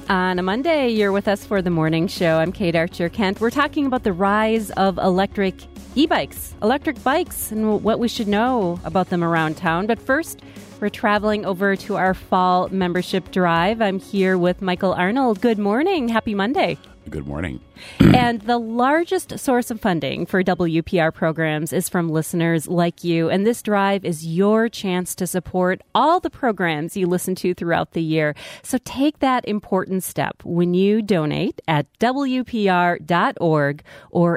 On a Monday, you're with us for the morning show. I'm Kate Archer-Kent. We're talking about the rise of electric e-bikes, electric bikes, and what we should know about them around town. But first, we're traveling over to our fall membership drive. I'm here with Michael Arnold. Good morning. Happy Monday. Good morning. And the largest source of funding for WPR programs is from listeners like you. And this drive is your chance to support all the programs you listen to throughout the year. So take that important step when you donate at WPR.org or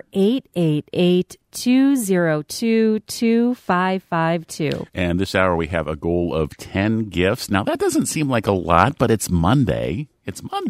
888-202-2552. And this hour we have a goal of 10 gifts. Now, that doesn't seem like a lot, but it's Monday. It's Monday.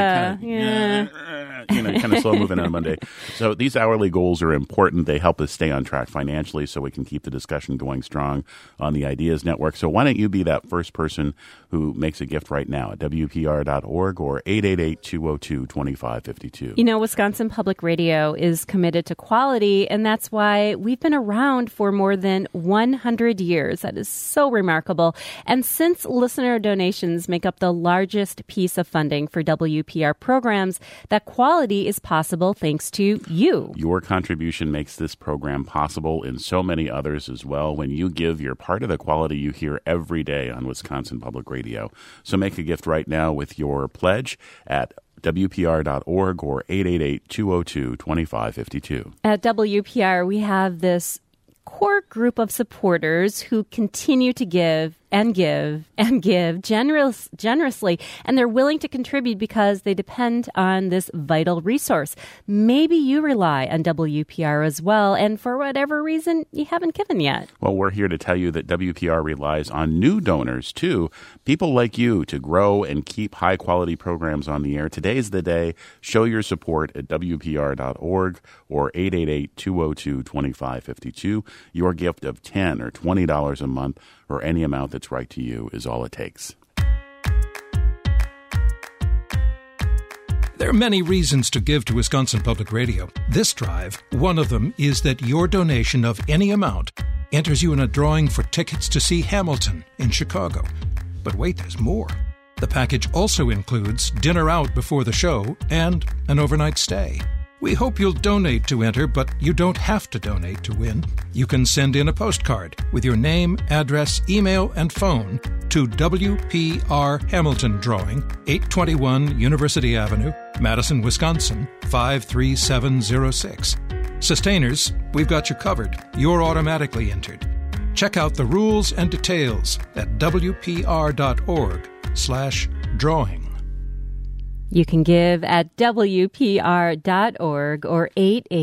Kind of slow moving on a Monday. So these hourly goals are important. They help us stay on track financially so we can keep the discussion going strong on the Ideas Network. So why don't you be that first person who makes a gift right now at WPR.org or 888-202-2552. You know, Wisconsin Public Radio is committed to quality, and that's why we've been around for more than 100 years. That is so remarkable. And since listener donations make up the largest piece of funding for WPR programs, that quality is possible thanks to you. Your contribution makes this program possible and so many others as well. When you give, you're part of the quality you hear every day on Wisconsin Public Radio. So make a gift right now with your pledge at WPR.org or 888-202-2552. At WPR, we have this core group of supporters who continue to give and give and give generously, and they're willing to contribute because they depend on this vital resource. Maybe you rely on WPR as well, and for whatever reason, you haven't given yet. Well, we're here to tell you that WPR relies on new donors, too, people like you, to grow and keep high-quality programs on the air. Today's the day. Show your support at WPR.org or 888-202-2552. Your gift of $10 or $20 a month or any amount that's right to you is all it takes. There are many reasons to give to Wisconsin Public Radio. This drive, one of them is that your donation of any amount enters you in a drawing for tickets to see Hamilton in Chicago. But wait, there's more. The package also includes dinner out before the show and an overnight stay. We hope you'll donate to enter, but you don't have to donate to win. You can send in a postcard with your name, address, email, and phone to WPR Hamilton Drawing, 821 University Avenue, Madison, Wisconsin, 53706. Sustainers, we've got you covered. You're automatically entered. Check out the rules and details at WPR.org/drawing. You can give at WPR.org or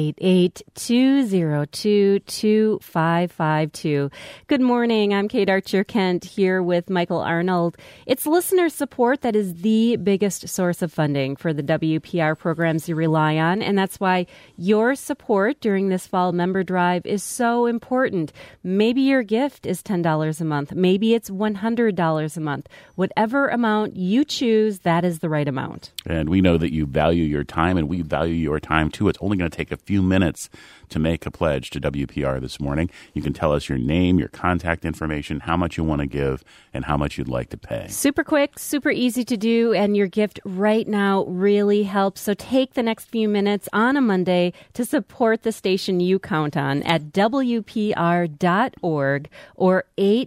888-202-2552. Good morning. I'm Kate Archer-Kent here with Michael Arnold. It's listener support that is the biggest source of funding for the WPR programs you rely on, and that's why your support during this fall member drive is so important. Maybe your gift is $10 a month. Maybe it's $100 a month. Whatever amount you choose, that is the right amount. And we know that you value your time, and we value your time, too. It's only going to take a few minutes to make a pledge to WPR this morning. You can tell us your name, your contact information, how much you want to give, and how much you'd like to pay. Super quick, super easy to do, and your gift right now really helps. So take the next few minutes on a Monday to support the station you count on at WPR.org or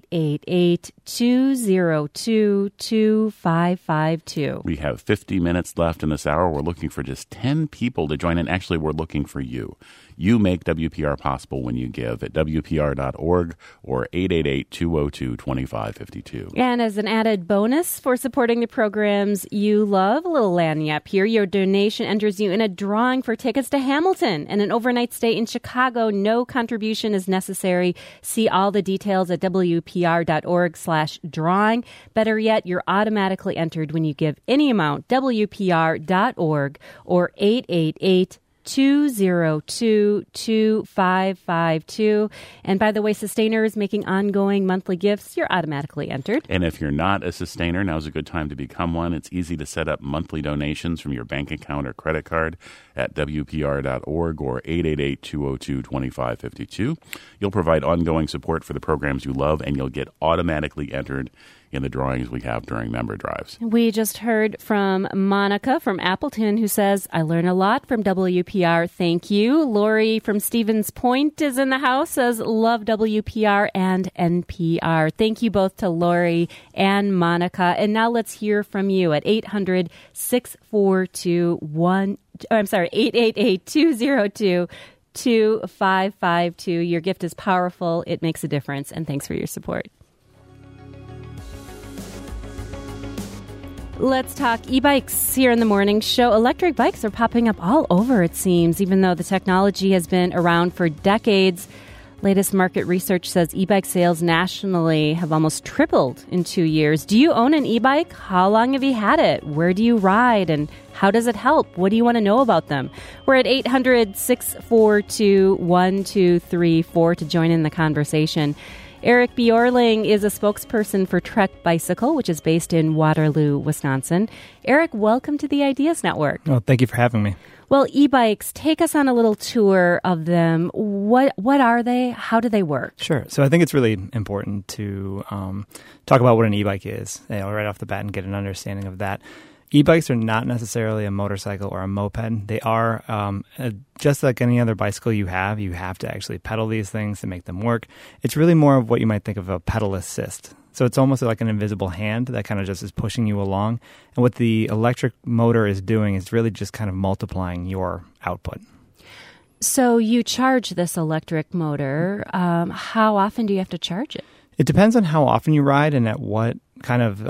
888-202-2552. We have 50 minutes left in this hour. We're looking for just 10 people to join in. Actually, we're looking for you. You make WPR possible when you give at WPR.org or 888-202-2552. And as an added bonus for supporting the programs you love, a little lagniappe here, your donation enters you in a drawing for tickets to Hamilton and an overnight stay in Chicago. No contribution is necessary. See all the details at WPR.org/drawing. Better yet, you're automatically entered when you give any amount. WPR.org or 888-202-2552. And by the way, sustainers making ongoing monthly gifts, you're automatically entered. And if you're not a sustainer, now's a good time to become one. It's easy to set up monthly donations from your bank account or credit card at WPR.org or 888-202-2552. You'll provide ongoing support for the programs you love, and you'll get automatically entered in the drawings we have during member drives. We just heard from Monica from Appleton, who says, I learn a lot from WPR. Thank you. Lori from Stevens Point is in the house, says, love WPR and NPR. Thank you both to Lori and Monica. And now let's hear from you at 888-202-2552. Your gift is powerful. It makes a difference. And thanks for your support. Let's talk e-bikes here in the morning show. Electric bikes are popping up all over, it seems, even though the technology has been around for decades. Latest market research says e-bike sales nationally have almost tripled in 2 years. Do you own an e-bike? How long have you had it? Where do you ride? And how does it help? What do you want to know about them? We're at 800-642-1234 to join in the conversation. Eric Bjorling is a spokesperson for Trek Bicycle, which is based in Waterloo, Wisconsin. Eric, welcome to the Ideas Network. Well, thank you for having me. Well, e-bikes, take us on a little tour of them. What are they? How do they work? Sure. So I think it's really important to talk about what an e-bike is, right off the bat, and get an understanding of that. E-bikes are not necessarily a motorcycle or a moped. They are just like any other bicycle you have to actually pedal these things to make them work. It's really more of what you might think of a pedal assist. So it's almost like an invisible hand that kind of just is pushing you along. And what the electric motor is doing is really just kind of multiplying your output. So you charge this electric motor. How often do you have to charge it? It depends on how often you ride and at what kind of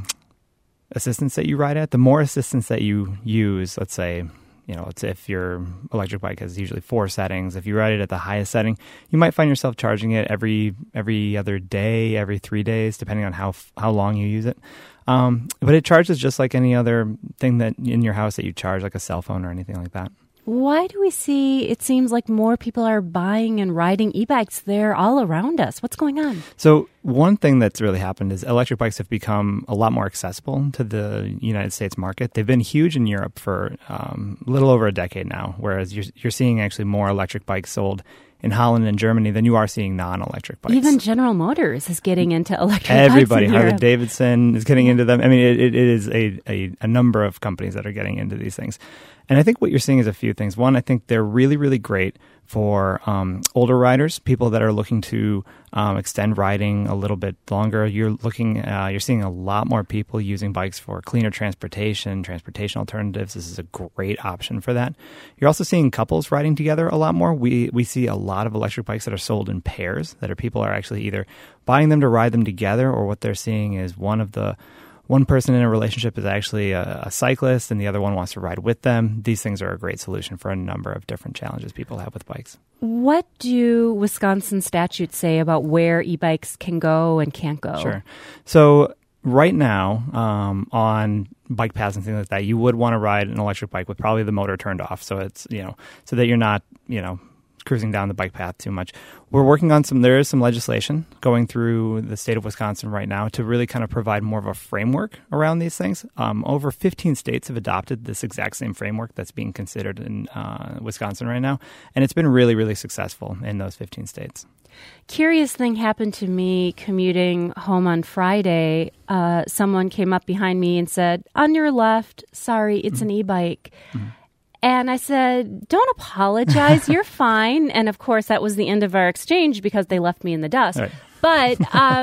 assistance that you ride at. The more assistance that you use, let's say, if your electric bike has usually 4 settings, if you ride it at the highest setting, you might find yourself charging it every other day, every 3 days, depending on how long you use it. But it charges just like any other thing that in your house that you charge, like a cell phone or anything like that. Why do we see, it seems like more people are buying and riding e-bikes? They're all around us. What's going on? So one thing that's really happened is electric bikes have become a lot more accessible to the United States market. They've been huge in Europe for a little over a decade now, whereas you're seeing actually more electric bikes sold in Holland and Germany than you are seeing non-electric bikes. Even General Motors is getting into electric Everybody, bikes in Harley Europe. Davidson is getting into them. I mean, it is a number of companies that are getting into these things. And I think what you're seeing is a few things. One, I think they're really, really great for older riders, people that are looking to extend riding a little bit longer. You're seeing a lot more people using bikes for cleaner transportation alternatives. This is a great option for that. You're also seeing couples riding together a lot more. We see a lot of electric bikes that are sold in pairs, people are actually either buying them to ride them together, or what they're seeing is one person in a relationship is actually a cyclist and the other one wants to ride with them. These things are a great solution for a number of different challenges people have with bikes. What do Wisconsin statutes say about where e-bikes can go and can't go? Sure. So right now, on bike paths and things like that, you would want to ride an electric bike with probably the motor turned off. So it's, so that you're not, cruising down the bike path too much. We're working on there is some legislation going through the state of Wisconsin right now to really kind of provide more of a framework around these things. Over 15 states have adopted this exact same framework that's being considered in Wisconsin right now. And it's been really, really successful in those 15 states. Curious thing happened to me commuting home on Friday. Someone came up behind me and said, "On your left, sorry, it's an e-bike." Mm-hmm. And I said, "Don't apologize. You're fine." And of course, that was the end of our exchange because they left me in the dust. Right. But,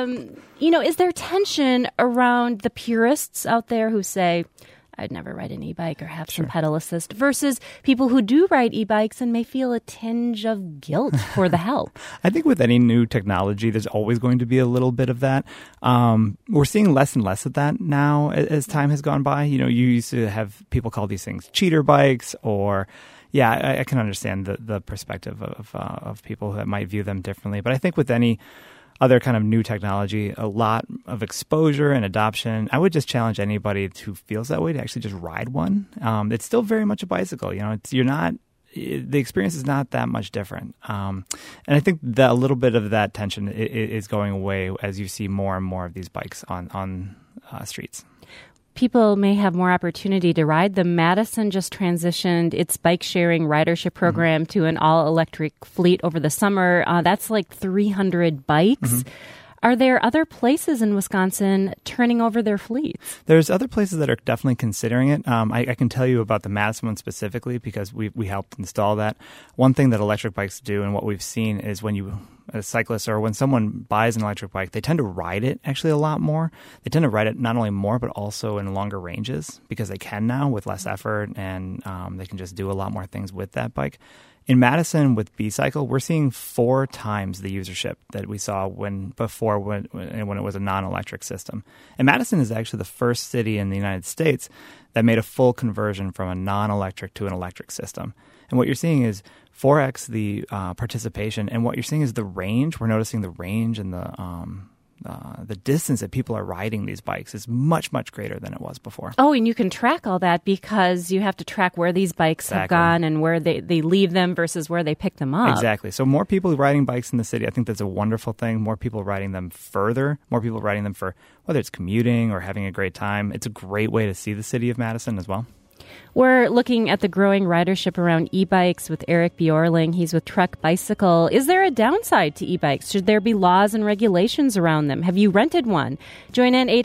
is there tension around the purists out there who say, "I'd never ride an e-bike or have some pedal assist," versus people who do ride e-bikes and may feel a tinge of guilt for the help? I think with any new technology, there's always going to be a little bit of that. We're seeing less and less of that now as time has gone by. You used to have people call these things cheater bikes, or I can understand the perspective of people that might view them differently. But I think with any other kind of new technology, a lot of exposure and adoption. I would just challenge anybody who feels that way to actually just ride one. It's still very much a bicycle. The experience is not that much different. And I think that a little bit of that tension is going away as you see more and more of these bikes on streets. People may have more opportunity to ride them. Madison just transitioned its bike-sharing ridership program to an all-electric fleet over the summer. That's like 300 bikes. Are there other places in Wisconsin turning over their fleets? There's other places that are definitely considering it. I can tell you about the Madison one specifically because we helped install that. One thing that electric bikes do and what we've seen is when a cyclist or when someone buys an electric bike, they tend to ride it actually a lot more. They tend to ride it not only more, but also in longer ranges because they can now with less effort and they can just do a lot more things with that bike. In Madison with B-Cycle, we're seeing 4 times the usership that we saw when it was a non-electric system. And Madison is actually the first city in the United States that made a full conversion from a non-electric to an electric system. And what you're seeing is 4x the participation, and what you're seeing is the range. We're noticing the range and the distance that people are riding these bikes is much, much greater than it was before. Oh, and you can track all that because you have to track where these bikes have gone and where they leave them versus where they pick them up. Exactly. So more people riding bikes in the city, I think that's a wonderful thing. More people riding them further, more people riding them for whether it's commuting or having a great time. It's a great way to see the city of Madison as well. We're looking at the growing ridership around e-bikes with Eric Bjorling. He's with Trek Bicycle. Is there a downside to e-bikes? Should there be laws and regulations around them? Have you rented one? Join in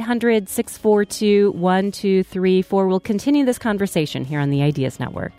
800-642-1234. We'll continue this conversation here on the Ideas Network.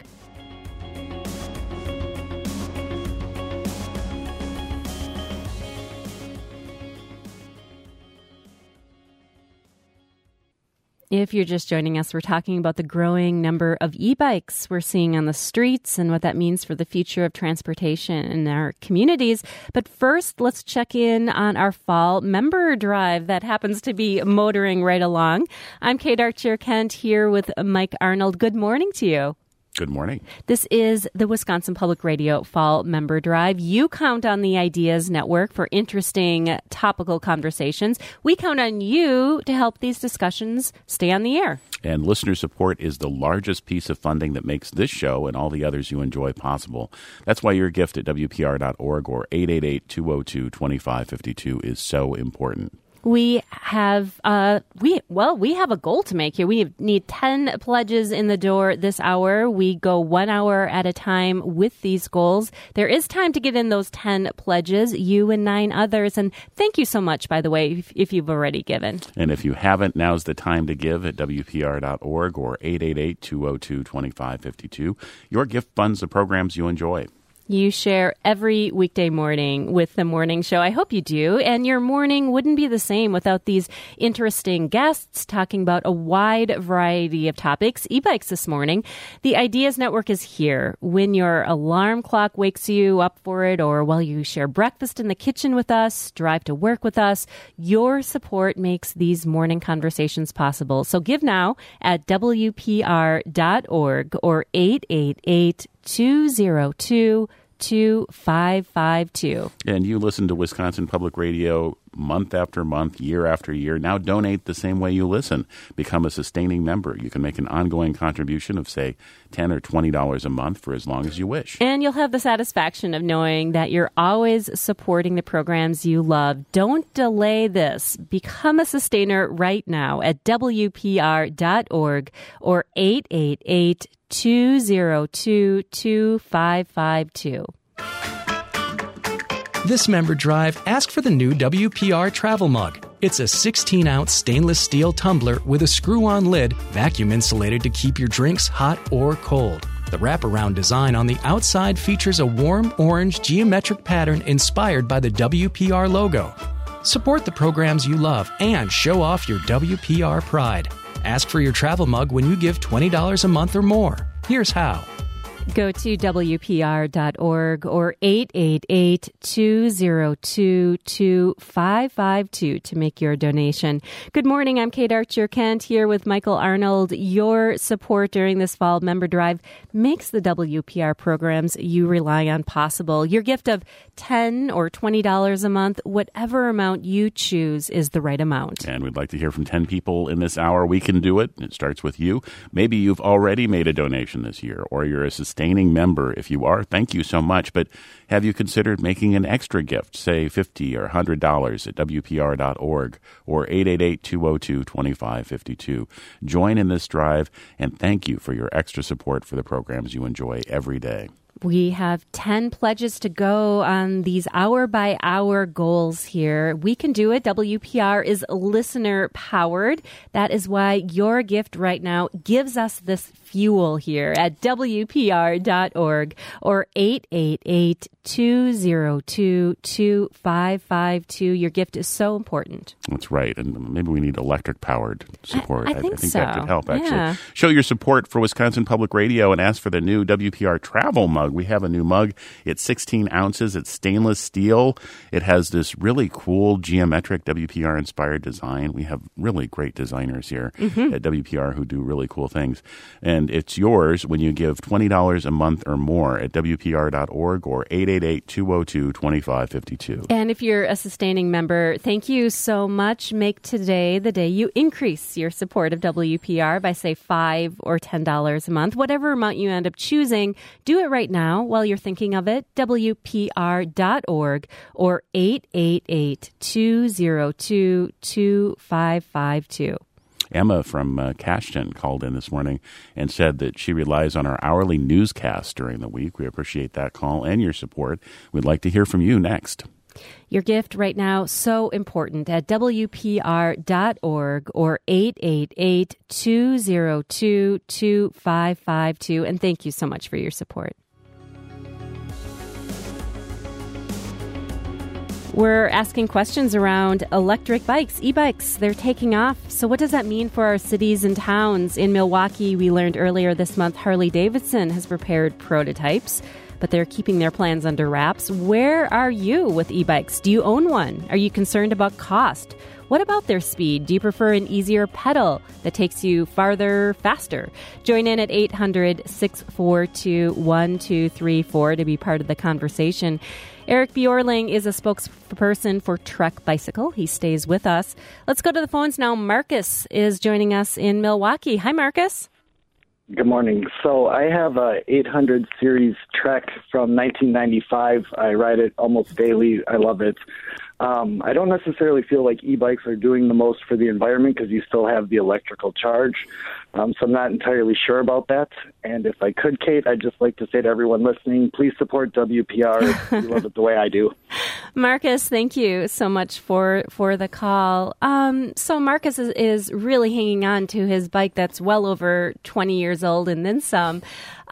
If you're just joining us, we're talking about the growing number of e-bikes we're seeing on the streets and what that means for the future of transportation in our communities. But first, let's check in on our fall member drive that happens to be motoring right along. I'm Kate Archer-Kent here with Mike Arnold. Good morning to you. Good morning. This is the Wisconsin Public Radio Fall Member Drive. You count on the Ideas Network for interesting topical conversations. We count on you to help these discussions stay on the air. And listener support is the largest piece of funding that makes this show and all the others you enjoy possible. That's why your gift at WPR.org or 888-202-2552 is so important. We have we have a goal to make here. We need 10 pledges in the door this hour. We go 1 hour at a time with these goals. There is time to get in those 10 pledges, you and 9 others. And thank you so much, by the way, if you've already given. And if you haven't, now's the time to give at WPR.org or 888-202-2552. Your gift funds the programs you enjoy. You share every weekday morning with the morning show. I hope you do. And your morning wouldn't be the same without these interesting guests talking about a wide variety of topics. E-bikes this morning. The Ideas Network is here when your alarm clock wakes you up for it or while you share breakfast in the kitchen with us, drive to work with us. Your support makes these morning conversations possible. So give now at WPR.org or 888-202-2552. And you listen to Wisconsin Public Radio month after month, year after year. Now donate the same way you listen. Become a sustaining member. You can make an ongoing contribution of, say, $10 or $20 a month for as long as you wish. And you'll have the satisfaction of knowing that you're always supporting the programs you love. Don't delay this. Become a sustainer right now at WPR.org or 888-202-2552. This member drive, ask for the new WPR Travel Mug. It's a 16-ounce stainless steel tumbler with a screw-on lid, vacuum insulated to keep your drinks hot or cold. The wraparound design on the outside features a warm orange geometric pattern inspired by the WPR logo. Support the programs you love and show off your WPR pride. Ask for your travel mug when you give $20 a month or more. Here's how. Go to WPR.org or 888-202-2552 to make your donation. Good morning. I'm Kate Archer-Kent here with Michael Arnold. Your support during this fall member drive makes the WPR programs you rely on possible. Your gift of $10 or $20 a month, whatever amount you choose is the right amount. And we'd like to hear from 10 people in this hour. We can do it. It starts with you. Maybe you've already made a donation this year, or you're a sustaining member. If you are, thank you so much. But have you considered making an extra gift, say $50 or $100 at WPR.org or 888-202-2552? Join in this drive, and thank you for your extra support for the programs you enjoy every day. We have 10 pledges to go on these hour-by-hour goals here. We can do it. WPR is listener-powered. That is why your gift right now gives us this fuel here at WPR.org or 888-202-2552. Your gift is so important. That's right. And maybe we need electric-powered support. I think so. That could help, actually. Yeah. Show your support for Wisconsin Public Radio and ask for the new WPR travel mug. We have a new mug. It's 16 ounces. It's stainless steel. It has this really cool geometric WPR-inspired design. We have really great designers here at WPR who do really cool things. And it's yours when you give $20 a month or more at WPR.org or 888-202-2552. And if you're a sustaining member, thank you so much. Make today the day you increase your support of WPR by, say, $5 or $10 a month. Whatever amount you end up choosing, do it right now while you're thinking of it. WPR.org or 888-202-2552. Emma from Cashton called in this morning and said that she relies on our hourly newscast during the week. We appreciate that call and your support. We'd like to hear from you next. Your gift right now, so important at WPR.org or 888-202-2552. And thank you so much for your support. We're asking questions around electric bikes, e-bikes. They're taking off. So what does that mean for our cities and towns? In Milwaukee, we learned earlier this month Harley-Davidson has prepared prototypes, but they're keeping their plans under wraps. Where are you with e-bikes? Do you own one? Are you concerned about cost? What about their speed? Do you prefer an easier pedal that takes you farther, faster? Join in at 800-642-1234 to be part of the conversation. Eric Bjorling is a spokesperson for Trek Bicycle. He stays with us. Let's go to the phones now. Marcus is joining us in Milwaukee. Hi, Marcus. Good morning. So I have a 800 series Trek from 1995. I ride it almost daily. I love it. I don't necessarily feel like e-bikes are doing the most for the environment because you still have the electrical charge. So I'm not entirely sure about that. And if I could, Kate, I'd just like to say to everyone listening, please support WPR if you love it the way I do. Marcus, thank you so much for the call. So Marcus is really hanging on to his bike that's well over 20 years old and then some.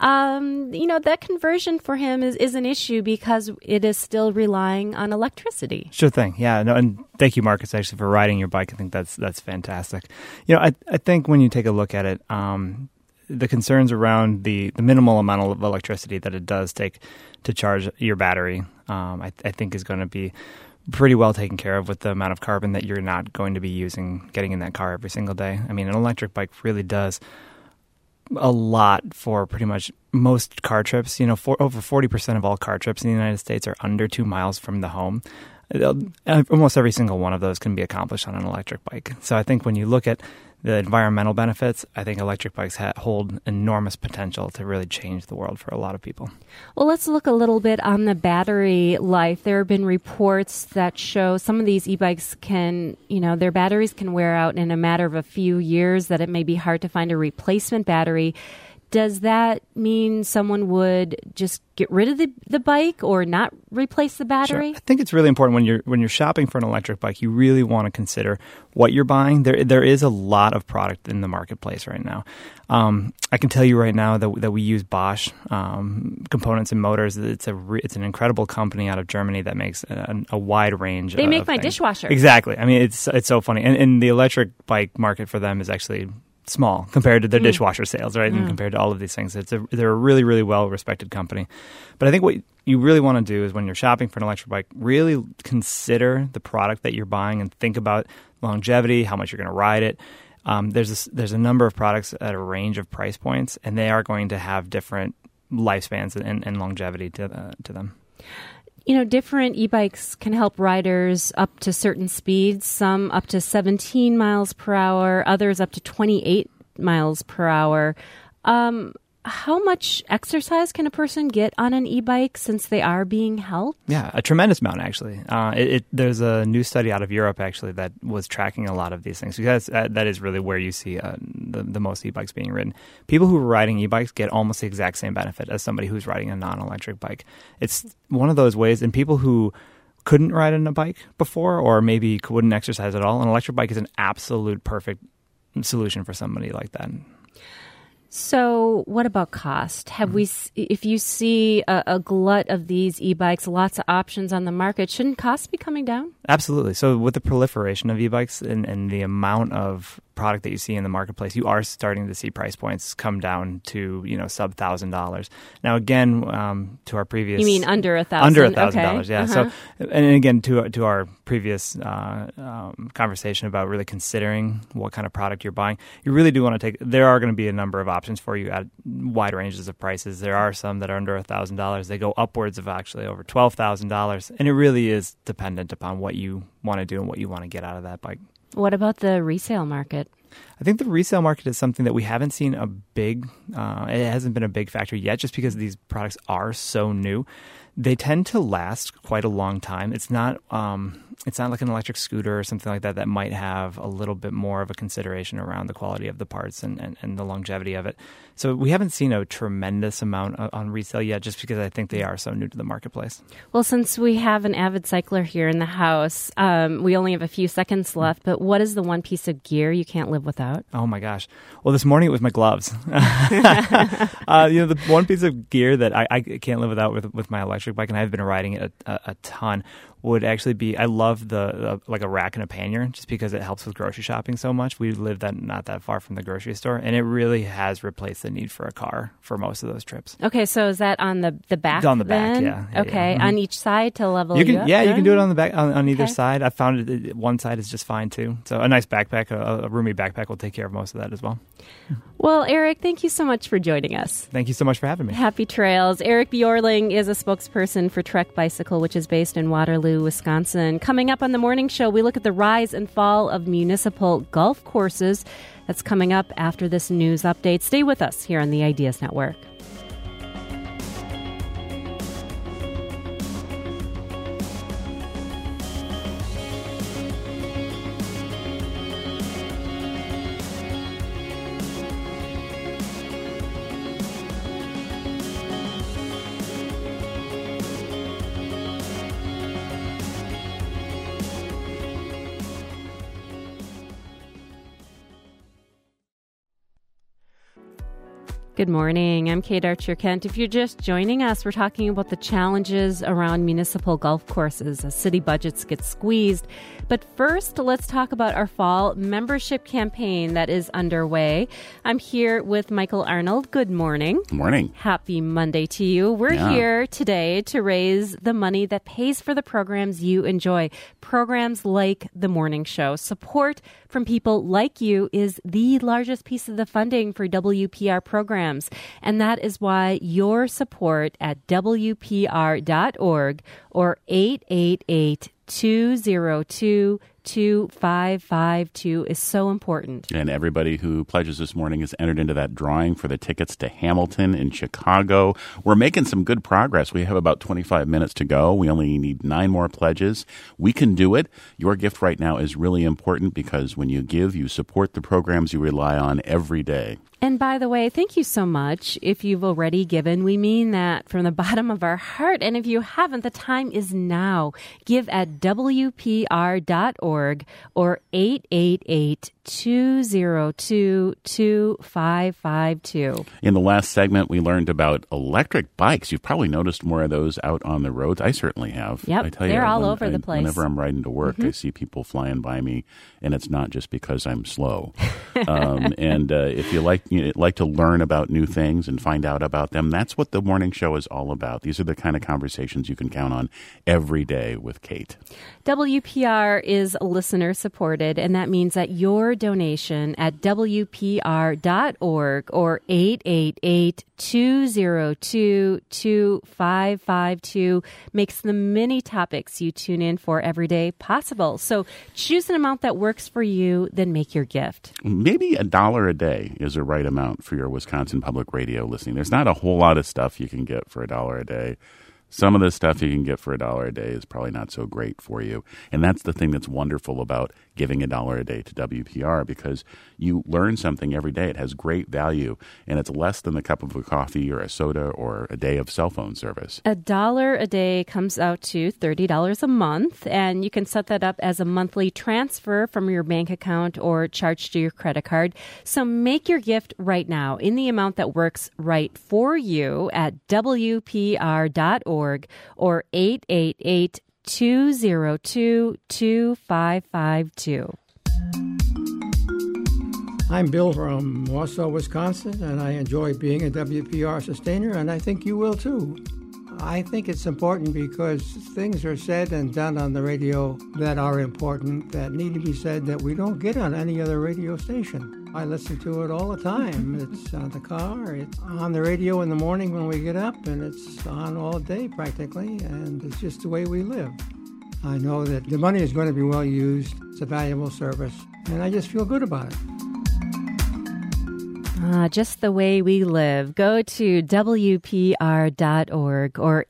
That conversion for him is an issue because it is still relying on electricity. Sure thing. Yeah. No, and thank you, Marcus, actually, for riding your bike. I think that's fantastic. I think when you take a look at it, the concerns around the minimal amount of electricity that it does take to charge your battery, I think is going to be pretty well taken care of with the amount of carbon that you're not going to be getting in that car every single day. I mean, an electric bike really does a lot for pretty much most car trips. Over 40% of all car trips in the United States are under 2 miles from the home. Almost every single one of those can be accomplished on an electric bike. So I think when you look at the environmental benefits, I think electric bikes hold enormous potential to really change the world for a lot of people. Well, let's look a little bit on the battery life. There have been reports that show some of these e-bikes their batteries can wear out in a matter of a few years, that it may be hard to find a replacement battery. Does that mean someone would just get rid of the bike or not replace the battery? Sure. I think it's really important when you're shopping for an electric bike, you really want to consider what you're buying. There is a lot of product in the marketplace right now. I can tell you right now that we use Bosch components and motors. It's an incredible company out of Germany that makes a wide range. They make my things. Dishwasher. Exactly. I mean, it's so funny, and the electric bike market for them is actually small compared to their dishwasher sales, right? And compared to all of these things. They're a really, really well-respected company. But I think what you really want to do is when you're shopping for an electric bike, really consider the product that you're buying and think about longevity, how much you're going to ride it. There's a number of products at a range of price points, and they are going to have different lifespans and longevity to them. Different e-bikes can help riders up to certain speeds, some up to 17 miles per hour, others up to 28 miles per hour. how much exercise can a person get on an e-bike since they are being helped? Yeah, a tremendous amount, actually. There's a new study out of Europe, actually, that was tracking a lot of these things, because that is really where you see the most e-bikes being ridden. People who are riding e-bikes get almost the exact same benefit as somebody who's riding a non-electric bike. It's one of those ways, and people who couldn't ride on a bike before or maybe wouldn't exercise at all, an electric bike is an absolute perfect solution for somebody like that. So what about cost? If you see a glut of these e-bikes, lots of options on the market, shouldn't costs be coming down? Absolutely. So with the proliferation of e-bikes and the amount of product that you see in the marketplace, you are starting to see price points come down to, sub $1,000. Now, again, to our previous... You mean under $1,000? Under $1,000, okay. yeah. So, and again, to our previous conversation about really considering what kind of product you're buying, you really do want to there are going to be a number of options for you at wide ranges of prices. There are some that are under $1,000. They go upwards of actually over $12,000. And it really is dependent upon what you want to do and what you want to get out of that bike. What about the resale market? I think the resale market is something that we haven't seen it hasn't been a big factor yet, just because these products are so new. They tend to last quite a long time. It's not like an electric scooter or something like that might have a little bit more of a consideration around the quality of the parts and the longevity of it. So we haven't seen a tremendous amount on resale yet, just because I think they are so new to the marketplace. Well, since we have an avid cycler here in the house, we only have a few seconds left, but what is the one piece of gear you can't live without? Oh my gosh. Well, this morning it was my gloves. The one piece of gear that I can't live without with my electric bike, and I've been riding it a ton, would actually be, I love the like a rack and a pannier, just because it helps with grocery shopping so much. We live not that far from the grocery store, and it really has replaced the need for a car for most of those trips. Okay, so is that on the back? On the back, then? yeah. Okay, Yeah. on each side to level you can, you up? Yeah, you can do it on the back on either Okay. side. I found it one side is just fine too. So a nice backpack, a roomy backpack will take care of most of that as well. Well, Eric, thank you so much for joining us. Thank you so much for having me. Happy trails. Eric Bjorling is a spokesperson for Trek Bicycle, which is based in Waterloo, Wisconsin. Coming up on the morning show, we look at the rise and fall of municipal golf courses. That's coming up after this news update. Stay with us here on the Ideas Network. Good morning. I'm Kate Archer-Kent. If you're just joining us, we're talking about the challenges around municipal golf courses as city budgets get squeezed. But first, let's talk about our fall membership campaign that is underway. I'm here with Michael Arnold. Good morning. Good morning. Happy Monday to you. We're here today to raise the money that pays for the programs you enjoy. Programs like The Morning Show. Support from people like you is the largest piece of the funding for WPR programs. And that is why your support at WPR.org or 888-202-2552 is so important. And everybody who pledges this morning is entered into that drawing for the tickets to Hamilton in Chicago. We're making some good progress. We have about 25 minutes to go. We only need 9 more pledges. We can do it. Your gift right now is really important because when you give, you support the programs you rely on every day. And by the way, thank you so much. If you've already given, we mean that from the bottom of our heart. And if you haven't, the time is now. Give at WPR.org or 888-202-2552. In the last segment, we learned about electric bikes. You've probably noticed more of those out on the roads. I certainly have. Yep, I tell they're you, all over the place. Whenever I'm riding to work, I see people flying by me, and it's not just because I'm slow. And if you like to learn about new things and find out about them, that's what the morning show is all about. These are the kind of conversations you can count on every day with Kate. WPR is listener supported, and that means that your donation at WPR.org or 888-202-2552 makes the many topics you tune in for every day possible. So choose an amount that works for you, then make your gift. Maybe $1 a day is the right amount for your Wisconsin Public Radio listening. There's not a whole lot of stuff you can get for $1 a day. Some of the stuff you can get for $1 a day is probably not so great for you. And that's the thing that's wonderful about giving $1 a day to WPR, because you learn something every day. It has great value, and it's less than a cup of a coffee or a soda or a day of cell phone service. $1 a day comes out to $30 a month, and you can set that up as a monthly transfer from your bank account or charged to your credit card. So make your gift right now in the amount that works right for you at WPR.org or 888-202-2552. I'm Bill from Warsaw, Wisconsin, and I enjoy being a WPR sustainer, and I think you will too. I think it's important because things are said and done on the radio that are important, that need to be said, that we don't get on any other radio station. I listen to it all the time. It's on the car, it's on the radio in the morning when we get up, and it's on all day practically, and it's just the way we live. I know that the money is going to be well used. It's a valuable service, and I just feel good about it. Just the way we live. Go to WPR.org or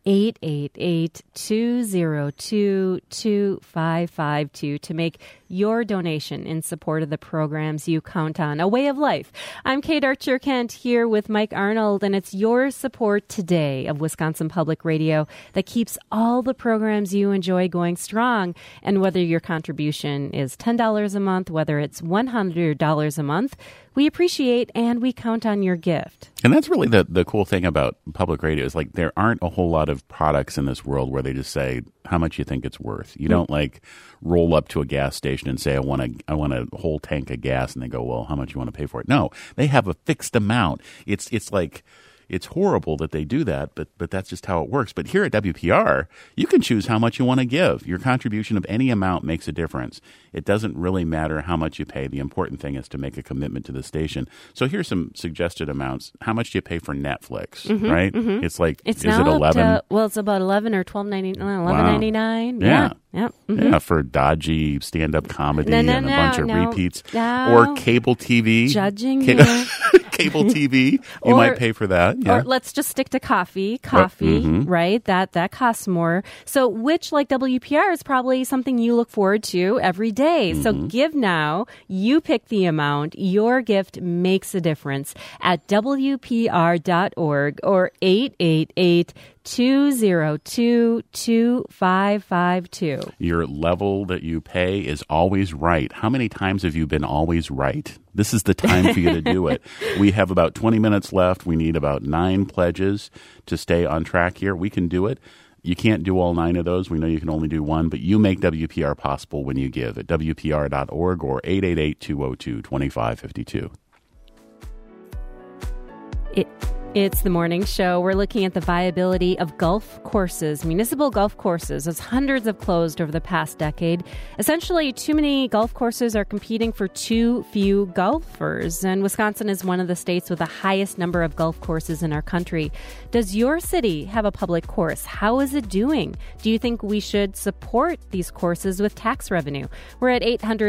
888-202-2552 to make your donation in support of the programs you count on. A way of life. I'm Kate Archer-Kent here with Mike Arnold, and it's your support today of Wisconsin Public Radio that keeps all the programs you enjoy going strong. And whether your contribution is $10 a month, whether it's $100 a month, we appreciate and we count on your gift. And that's really the cool thing about public radio is, like, there aren't a whole lot of products in this world where they just say how much you think it's worth. You don't like roll up to a gas station and say, I want a whole tank of gas, and they go, well, how much you want to pay for it? No, they have a fixed amount. It's like, it's horrible that they do that, but that's just how it works. But here at WPR, you can choose how much you want to give. Your contribution of any amount makes a difference. It doesn't really matter how much you pay. The important thing is to make a commitment to the station. So here's some suggested amounts. How much do you pay for Netflix, right? Mm-hmm. It's like, is it 11? Well, it's about 11 or $11.99. Yeah. Yeah. Mm-hmm. Yeah, for dodgy stand-up comedy and a bunch of repeats. Or cable TV. Judging you. Cable TV, you might pay for that. Yeah. Or let's just stick to coffee, right? That costs more. So which, like WPR, is probably something you look forward to every day. So give now. You pick the amount. Your gift makes a difference at WPR.org or 888-202-2552. Your level that you pay is always right. How many times have you been always right? This is the time for you to do it. We have about 20 minutes left. We need about 9 pledges to stay on track here. We can do it. You can't do all 9 of those. We know you can only do 1, but you make WPR possible when you give at WPR.org or 888-202-2552. It's the morning show. We're looking at the viability of golf courses, municipal golf courses, as hundreds have closed over the past decade. Essentially, too many golf courses are competing for too few golfers, and Wisconsin is one of the states with the highest number of golf courses in our country. Does your city have a public course? How is it doing? Do you think we should support these courses with tax revenue? We're at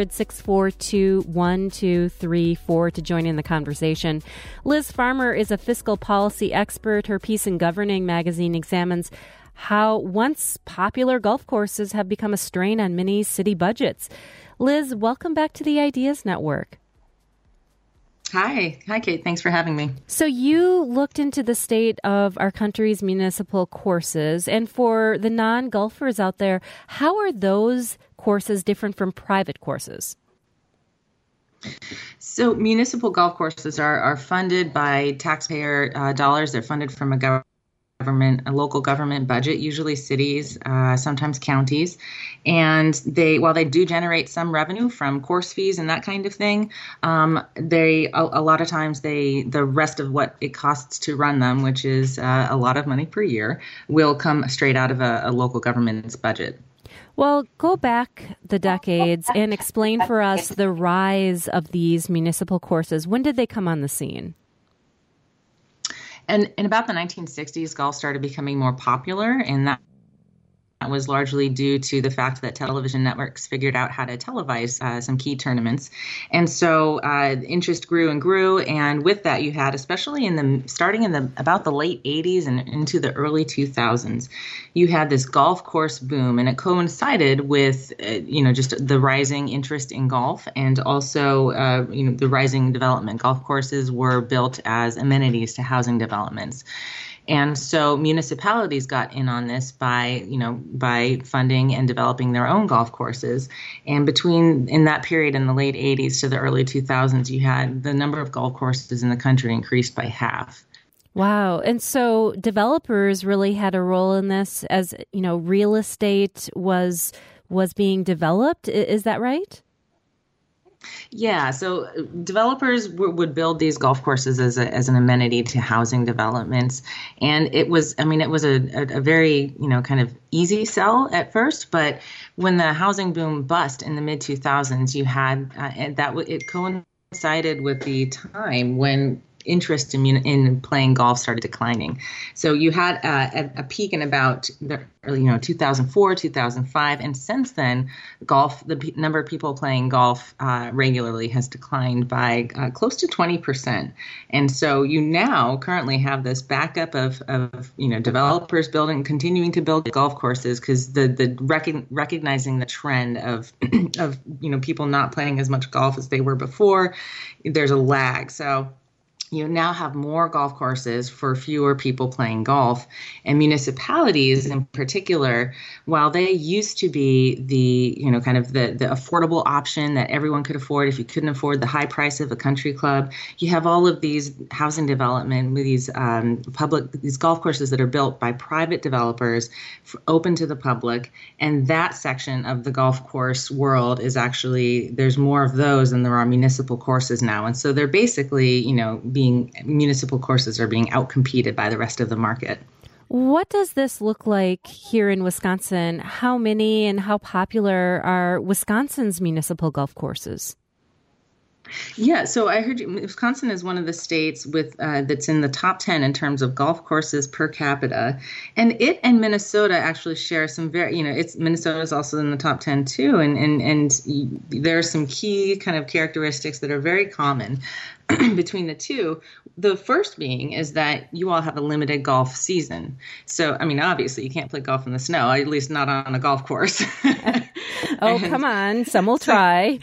800-642-1234 to join in the conversation. Liz Farmer is a fiscal policy expert. Her piece in Governing magazine examines how once popular golf courses have become a strain on many city budgets. Liz, welcome back to the Ideas Network. Hi, Kate. Thanks for having me. So you looked into the state of our country's municipal courses, and for the non-golfers out there, how are those courses different from private courses? So municipal golf courses are funded by taxpayer dollars. They're funded from a local government budget, usually cities, sometimes counties. And while they do generate some revenue from course fees and that kind of thing, a lot of times the rest of what it costs to run them, which is a lot of money per year, will come straight out of a local government's budget. Well, go back the decades and explain for us the rise of these municipal courses. When did they come on the scene? And in about the 1960s, golf started becoming more popular, and that was largely due to the fact that television networks figured out how to televise some key tournaments. And so interest grew and grew. And with that, you had, especially starting in about the late 80s and into the early 2000s, you had this golf course boom. And it coincided with, just the rising interest in golf and also, the rising development. Golf courses were built as amenities to housing developments. And so municipalities got in on this by funding and developing their own golf courses. And in that period in the late 80s to the early 2000s, you had the number of golf courses in the country increased by half. Wow. And so developers really had a role in this as, real estate was being developed. Is that right? Yeah, so developers would build these golf courses as an amenity to housing developments, and it was a very kind of easy sell at first, but when the housing boom bust in the mid 2000s, you had it coincided with the time when interest in playing golf started declining. So you had a peak in about 2004, 2005, and since then, the number of people playing golf regularly has declined by close to 20%. And so you now currently have this backup of developers continuing to build golf courses because recognizing the trend of people not playing as much golf as they were before, there's a lag. So you now have more golf courses for fewer people playing golf. And municipalities in particular, while they used to be the affordable option that everyone could afford if you couldn't afford the high price of a country club, you have all of these housing development with these these golf courses that are built by private developers open to the public. And that section of the golf course world is actually, there's more of those than there are municipal courses now. And so they're basically, municipal courses are being outcompeted by the rest of the market. What does this look like here in Wisconsin? How many and how popular are Wisconsin's municipal golf courses? Yeah, so I heard Wisconsin is one of the states with that's in the top 10 in terms of golf courses per capita, and it and Minnesota actually share some Minnesota is also in the top 10 too, and there are some key kind of characteristics that are very common between the two. The first being is that you all have a limited golf season. So, obviously you can't play golf in the snow, at least not on a golf course. Come on. Some will try.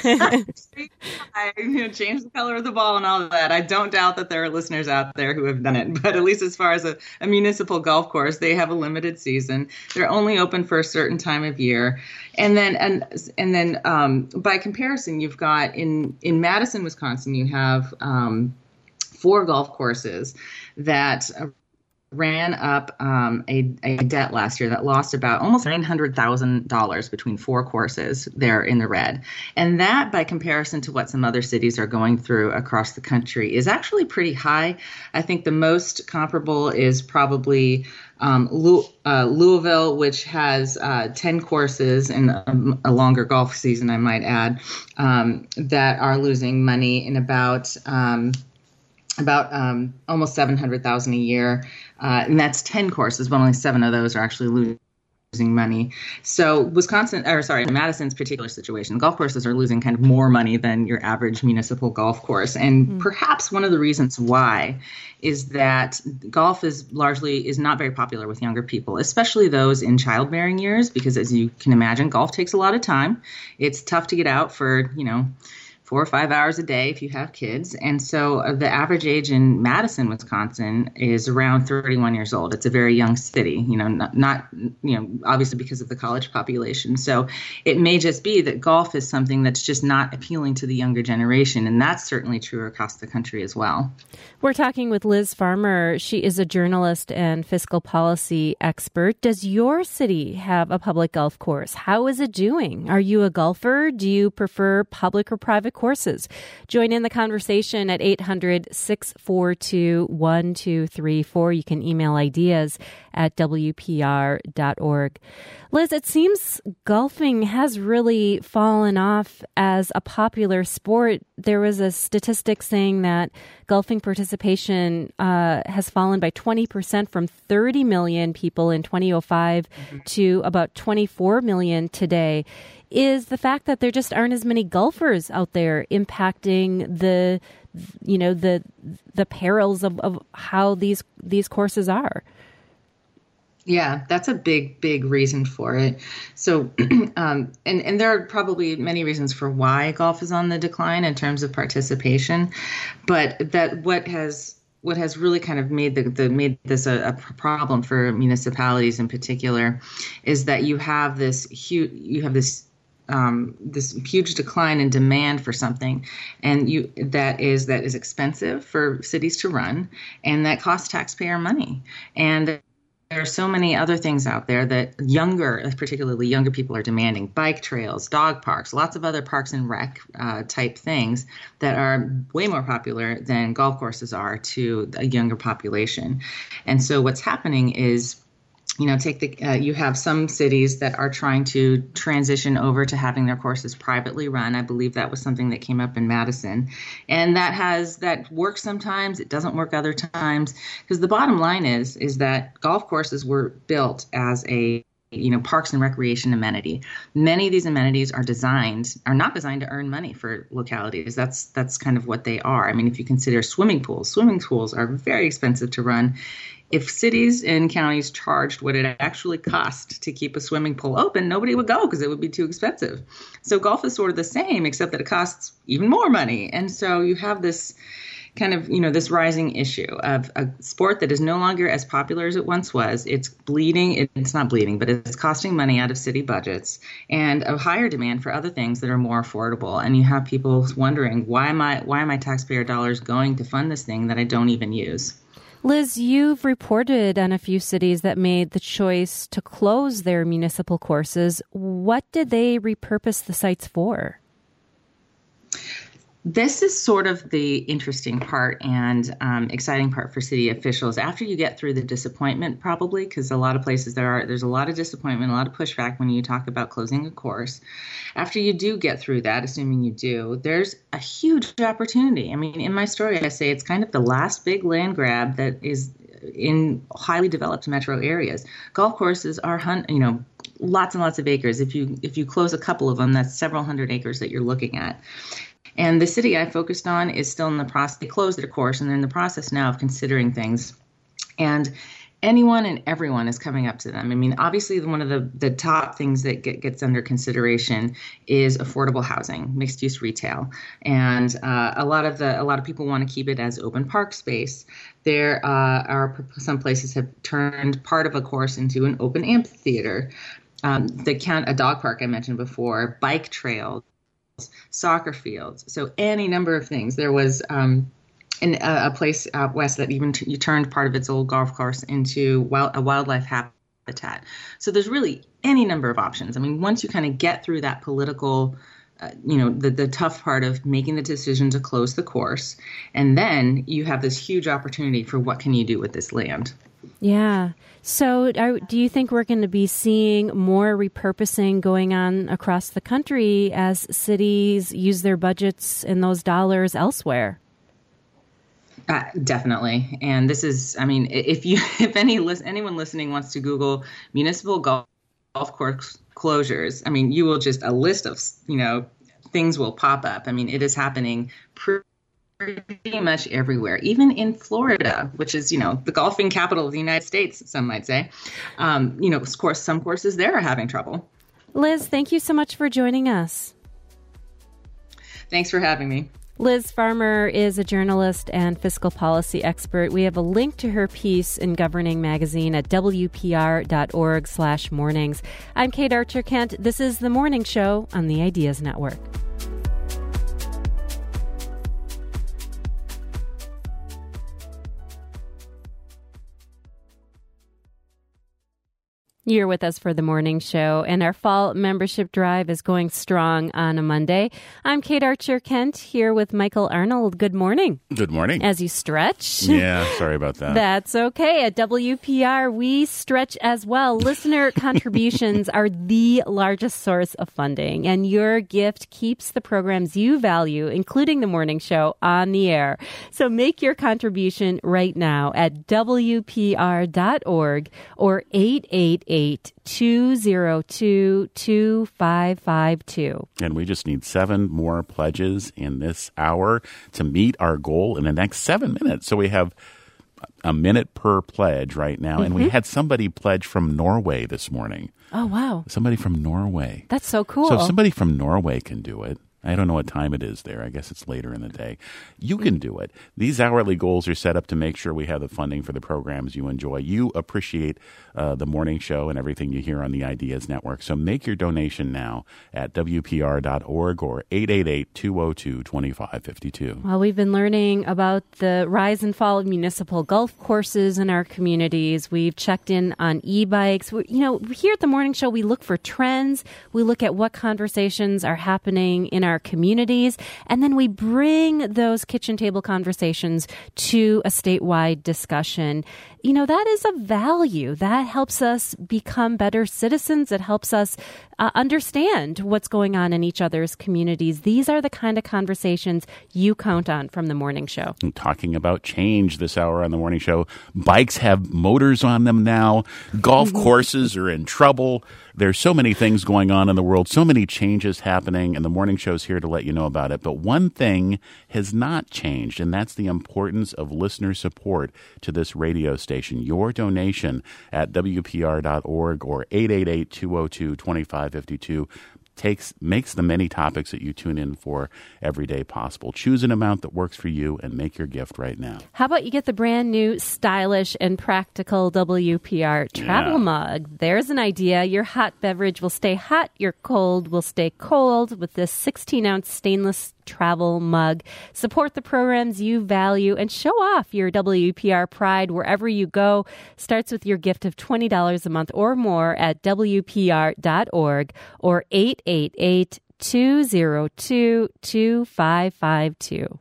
Change the color of the ball and all of that. I don't doubt that there are listeners out there who have done it. But at least as far as a municipal golf course, they have a limited season. They're only open for a certain time of year. And then by comparison, you've got in Madison, Wisconsin, you have 4 golf courses that ran up a debt last year that lost about almost $900,000 between 4 courses there in the red. And that, by comparison to what some other cities are going through across the country, is actually pretty high. I think the most comparable is probably Louisville, which has 10 courses and a longer golf season, I might add, that are losing money in about almost $700,000 a year. And that's 10 courses, but only 7 of those are actually losing money. So Madison's particular situation, golf courses are losing kind of more money than your average municipal golf course. And perhaps one of the reasons why is that golf is not very popular with younger people, especially those in childbearing years, because as you can imagine, golf takes a lot of time. It's tough to get out for, 4 or 5 hours a day if you have kids. And so the average age in Madison, Wisconsin is around 31 years old. It's a very young city, not obviously because of the college population. So it may just be that golf is something that's just not appealing to the younger generation. And that's certainly true across the country as well. We're talking with Liz Farmer. She is a journalist and fiscal policy expert. Does your city have a public golf course? How is it doing? Are you a golfer? Do you prefer public or private courses? courses. Join in the conversation at 800-642-1234. You can email ideas at WPR.org. Liz, it seems golfing has really fallen off as a popular sport. There was a statistic saying that golfing participation has fallen by 20% from 30 million people in 2005 to about 24 million today. Is the fact that there just aren't as many golfers out there impacting the perils of how these courses are? Yeah, that's a big reason for it. So, and there are probably many reasons for why golf is on the decline in terms of participation, but that what has really kind of made this a problem for municipalities in particular is that you have this huge decline in demand for something, and that is expensive for cities to run, and that costs taxpayer money. And there are so many other things out there that particularly younger people are demanding: bike trails, dog parks, lots of other parks and rec type things that are way more popular than golf courses are to a younger population. And so what's happening is, you have some cities that are trying to transition over to having their courses privately run. I believe that was something that came up in Madison, and that works sometimes. It doesn't work other times, because the bottom line is that golf courses were built as a parks and recreation amenity. Many of these amenities are not designed to earn money for localities. That's kind of what they are. I mean, if you consider swimming pools are very expensive to run. If cities and counties charged what it actually cost to keep a swimming pool open, nobody would go because it would be too expensive. So golf is sort of the same, except that it costs even more money. And so you have this kind of, this rising issue of a sport that is no longer as popular as it once was. It's bleeding. It's not bleeding, but it's costing money out of city budgets, and a higher demand for other things that are more affordable. And you have people wondering, why am I taxpayer dollars going to fund this thing that I don't even use? Liz, you've reported on a few cities that made the choice to close their municipal courses. What did they repurpose the sites for? This is sort of the interesting part and exciting part for city officials. After you get through the disappointment, probably, because a lot of places there's a lot of disappointment, a lot of pushback when you talk about closing a course. After you do get through that, assuming you do, there's a huge opportunity. I mean, in my story, I say it's kind of the last big land grab that is in highly developed metro areas. Golf courses are, lots and lots of acres. If you close a couple of them, that's several hundred acres that you're looking at. And the city I focused on is still in the process. They closed their course, and they're in the process now of considering things. And anyone and everyone is coming up to them. I mean, obviously, one of the top things that gets under consideration is affordable housing, mixed-use retail, and a lot of people want to keep it as open park space. There are some places have turned part of a course into an open amphitheater. A dog park I mentioned before, bike trails, soccer fields, so any number of things. There was in a place out west that even you turned part of its old golf course into a wildlife habitat. So there's really any number of options. I mean, once you kind of get through that political, the tough part of making the decision to close the course, and then you have this huge opportunity for what can you do with this land. Yeah. So do you think we're going to be seeing more repurposing going on across the country as cities use their budgets and those dollars elsewhere? Definitely. And this is, I mean, if anyone listening wants to Google municipal golf course closures, I mean, you will just, a list of, things will pop up. I mean, it is happening pretty much everywhere, even in Florida, which is, the golfing capital of the United States, some might say. Of course, some courses there are having trouble. Liz, thank you so much for joining us. Thanks for having me. Liz Farmer is a journalist and fiscal policy expert. We have a link to her piece in Governing Magazine at WPR.org/mornings. I'm Kate Archer-Kent. This is The Morning Show on the Ideas Network. You're with us for the morning show, and our fall membership drive is going strong on a Monday. I'm Kate Archer-Kent here with Michael Arnold. Good morning. Good morning. As you stretch. Yeah, sorry about that. That's okay. At WPR, we stretch as well. Listener contributions are the largest source of funding, and your gift keeps the programs you value, including the morning show, on the air. So make your contribution right now at WPR.org or 888-202-2552. And we just need 7 more pledges in this hour to meet our goal in the next 7 minutes. So we have a minute per pledge right now. And we had somebody pledge from Norway this morning. Oh, wow. Somebody from Norway. That's so cool. So if somebody from Norway can do it, I don't know what time it is there. I guess it's later in the day. You can do it. These hourly goals are set up to make sure we have the funding for the programs you enjoy. You appreciate the morning show and everything you hear on the Ideas Network. So make your donation now at WPR.org or 888-202-2552. Well, we've been learning about the rise and fall of municipal golf courses in our communities. We've checked in on e-bikes. Here at the morning show, we look for trends. We look at what conversations are happening in our communities, and then we bring those kitchen table conversations to a statewide discussion. That is a value. That helps us become better citizens. It helps us understand what's going on in each other's communities. These are the kind of conversations you count on from the morning show. I'm talking about change this hour on the morning show. Bikes have motors on them now. Golf courses are in trouble. There's so many things going on in the world, so many changes happening, and the morning show's here to let you know about it. But one thing has not changed, and that's the importance of listener support to this radio station. Your donation at WPR.org or 888-202-2552 makes the many topics that you tune in for every day possible. Choose an amount that works for you and make your gift right now. How about you get the brand new, stylish, and practical WPR travel mug? There's an idea. Your hot beverage will stay hot. Your cold will stay cold with this 16-ounce stainless travel mug. Support the programs you value and show off your WPR pride wherever you go. Starts with your gift of $20 a month or more at WPR.org or 888-202-2552.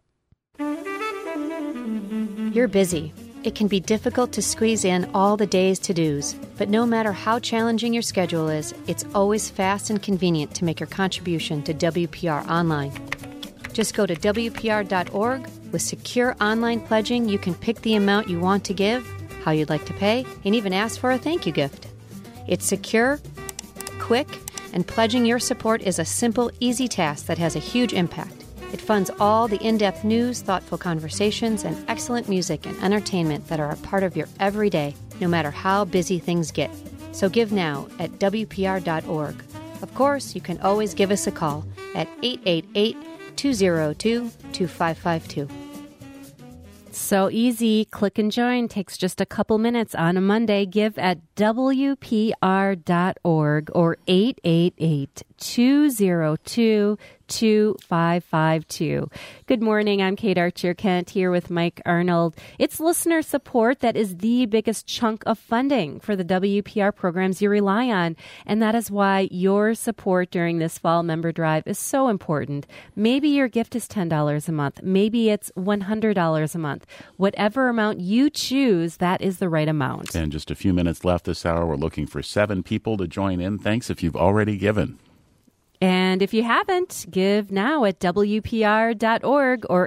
You're busy. It can be difficult to squeeze in all the day's to-dos, but no matter how challenging your schedule is, it's always fast and convenient to make your contribution to WPR online. Just go to WPR.org. With secure online pledging, you can pick the amount you want to give, how you'd like to pay, and even ask for a thank you gift. It's secure, quick, and pledging your support is a simple, easy task that has a huge impact. It funds all the in-depth news, thoughtful conversations, and excellent music and entertainment that are a part of your everyday, no matter how busy things get. So give now at WPR.org. Of course, you can always give us a call at 888-202-2552. So easy. Click and join. Takes just a couple minutes on a Monday. Give at WPR.org or 888-202-2552. Good morning. I'm Kate Archer-Kent here with Mike Arnold. It's listener support that is the biggest chunk of funding for the WPR programs you rely on. And that is why your support during this fall member drive is so important. Maybe your gift is $10 a month. Maybe it's $100 a month. Whatever amount you choose, that is the right amount. And just a few minutes left this hour. We're looking for 7 people to join in. Thanks if you've already given. And if you haven't, give now at WPR.org or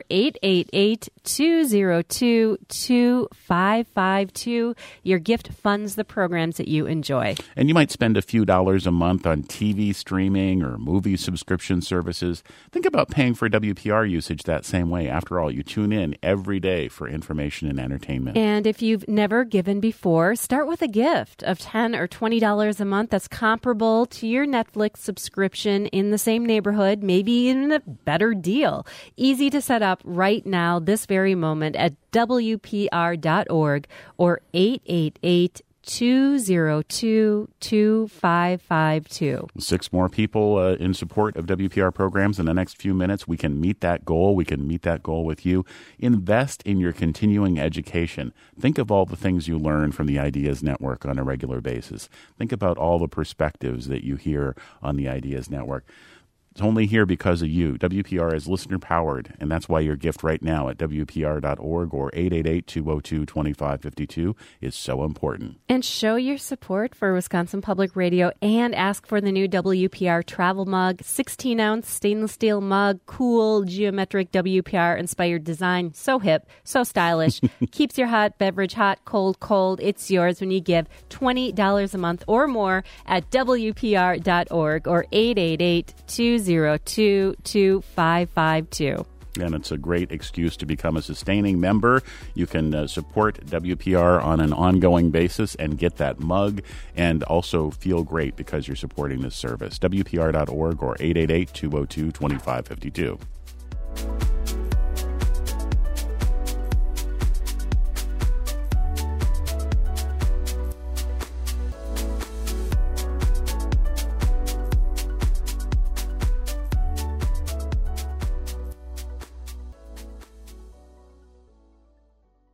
888-202-2552. Your gift funds the programs that you enjoy. And you might spend a few dollars a month on TV streaming or movie subscription services. Think about paying for WPR usage that same way. After all, you tune in every day for information and entertainment. And if you've never given before, start with a gift of $10 or $20 a month that's comparable to your Netflix subscription in the same neighborhood, maybe even a better deal. Easy to set up right now, this very moment at WPR.org or 888 888-202-2552. 6 more people in support of WPR programs in the next few minutes. We can meet that goal. We can meet that goal with you. Invest in your continuing education. Think of all the things you learn from the Ideas Network on a regular basis. Think about all the perspectives that you hear on the Ideas Network. It's only here because of you. WPR is listener-powered, and that's why your gift right now at WPR.org or 888-202-2552 is so important. And show your support for Wisconsin Public Radio and ask for the new WPR travel mug, 16-ounce stainless steel mug, cool, geometric WPR-inspired design, so hip, so stylish, keeps your hot beverage hot, cold, cold. It's yours when you give $20 a month or more at WPR.org or 888-202-2552. And it's a great excuse to become a sustaining member. You can support WPR on an ongoing basis and get that mug and also feel great because you're supporting this service. WPR.org or 888-202-2552.